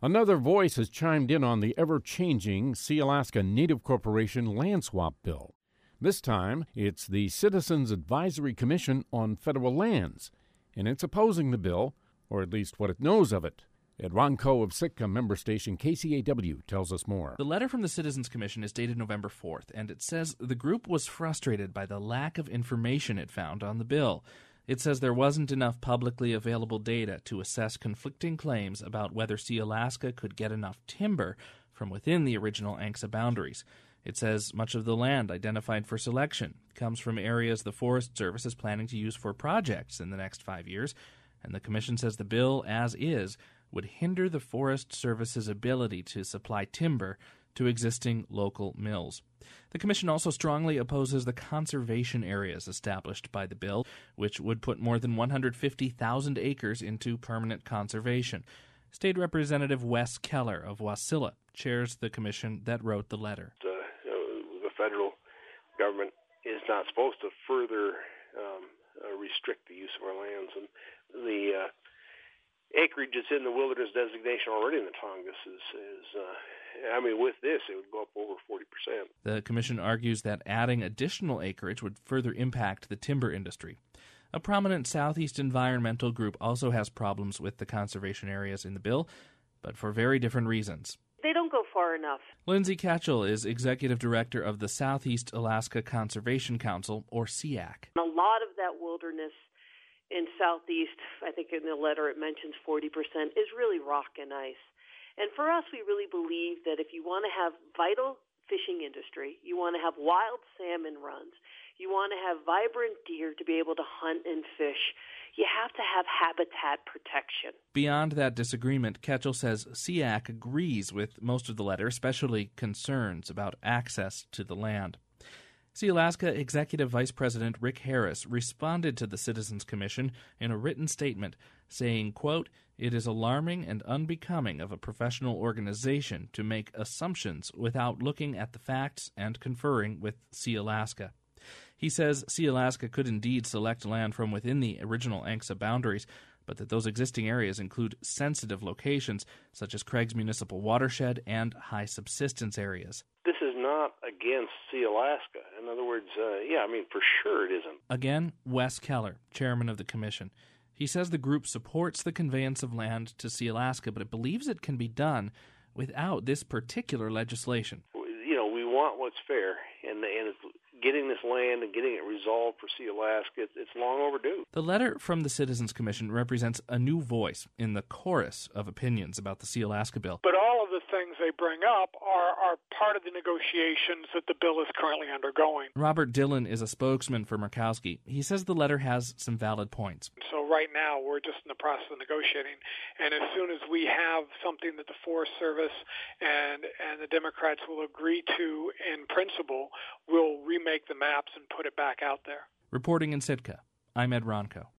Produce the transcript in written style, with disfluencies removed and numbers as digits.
Another voice has chimed in on the ever-changing Sealaska Native Corporation land swap bill. This time, it's the Citizens Advisory Commission on Federal Lands, and it's opposing the bill, or at least what it knows of it. Ed Ronco of Sitka member station KCAW tells us more. The letter from the Citizens Commission is dated November 4th, and it says the group was frustrated by the lack of information it found on the bill. It says there wasn't enough publicly available data to assess conflicting claims about whether Sealaska could get enough timber from within the original ANCSA boundaries. It says much of the land identified for selection comes from areas the Forest Service is planning to use for projects in the next 5 years, and the Commission says the bill, as is, would hinder the Forest Service's ability to supply timber to existing local mills. The Commission also strongly opposes the conservation areas established by the bill, which would put more than 150,000 acres into permanent conservation. State Representative Wes Keller of Wasilla chairs the commission that wrote the letter. The federal government is not supposed to further restrict the use of our lands, and the acreage that's in the wilderness designation already in the Tongass with this, it would go up over 40%. The commission argues that adding additional acreage would further impact the timber industry. A prominent Southeast environmental group also has problems with the conservation areas in the bill, but for very different reasons. They don't go far enough. Lindsay Ketchel is executive director of the Southeast Alaska Conservation Council, or SEAC. A lot of that wilderness in Southeast, I think in the letter it mentions 40%, is really rock and ice. And for us, we really believe that if you want to have vital fishing industry, you want to have wild salmon runs, you want to have vibrant deer to be able to hunt and fish, you have to have habitat protection. Beyond that disagreement, Ketchel says SEAC agrees with most of the letter, especially concerns about access to the land. Sealaska Executive Vice President Rick Harris responded to the Citizens Commission in a written statement saying, quote, "It is alarming and unbecoming of a professional organization to make assumptions without looking at the facts and conferring with Sealaska." He says Sealaska could indeed select land from within the original ANCSA boundaries, but that those existing areas include sensitive locations such as Craig's Municipal Watershed and high subsistence areas. This is not against Sealaska. In other words, for sure it isn't. Again, Wes Keller, chairman of the commission. He says the group supports the conveyance of land to Sealaska, but it believes it can be done without this particular legislation. We want what's fair, and getting this land and getting it resolved for Sealaska, it's long overdue. The letter from the Citizens Commission represents a new voice in the chorus of opinions about the Sealaska bill. But all of the things they bring up are part of the negotiations that the bill is currently undergoing. Robert Dillon is a spokesman for Murkowski. He says the letter has some valid points. So right now we're just in the process of negotiating, and as soon as we have something that the Forest Service and the Democrats will agree to in principle, we'll remake the maps and put it back out there. Reporting in Sitka, I'm Ed Ronco.